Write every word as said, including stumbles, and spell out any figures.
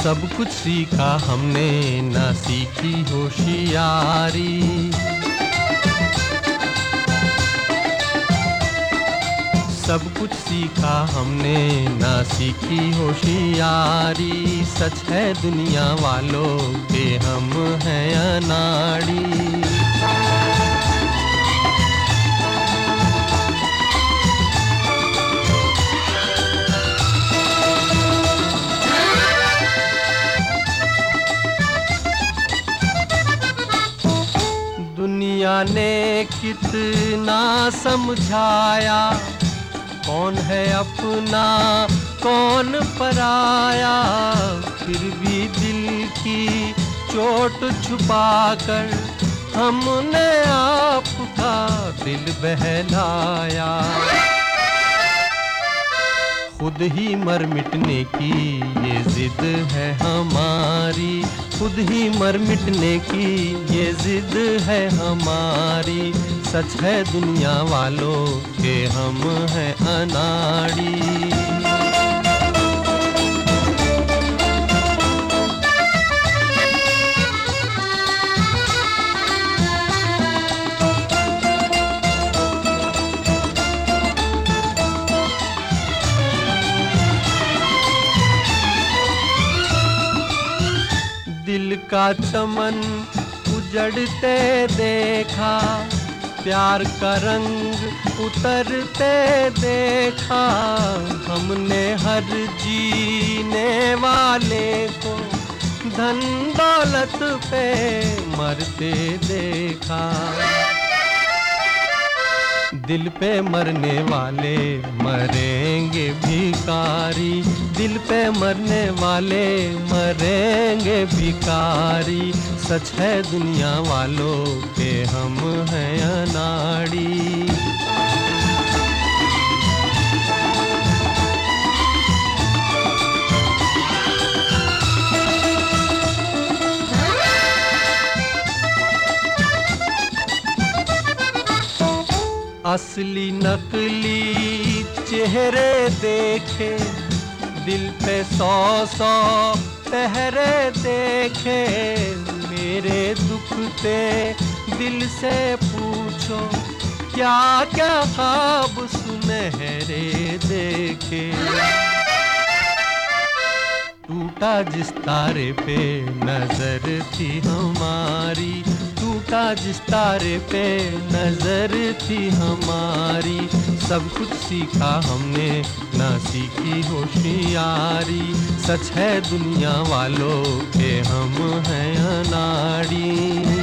सब कुछ सीखा हमने ना सीखी होशियारी। सब कुछ सीखा हमने ना सीखी होशियारी। सच है दुनिया वालों के हम हैं अनाड़ी। दुनिया ने कितना समझाया, कौन है अपना कौन पराया। फिर भी दिल की चोट छुपाकर हमने आपका दिल बहलाया। खुद ही मर मिटने की ये जिद है हमारी। खुद ही मर मिटने की ये जिद है हमारी। सच है दुनिया वालों के हम हैं अनाड़ी। दिल का चमन उजड़ते देखा, प्यार का रंग उतरते देखा। हमने हर जीने वाले को धन दौलत पे मरते देखा। दिल पे मरने वाले मरेंगे भिखारी। दिल पे मरने वाले मरेंगे भिखारी। सच है दुनिया वालों के हम हैं अनाड़ी। असली नकली चेहरे देखे, दिल पे सौ सौ पहरे देखे। मेरे दुखते दिल से पूछो, क्या क्या ख्वाब सुनहरे देखे। टूटा जिस तारे पे नजर थी हमारी। टूटा जिस तारे पे नजर थी हमारी। सब कुछ सीखा हमने ना सीखी होशियारी। सच है दुनिया वालों के हम हैं अनाड़ी।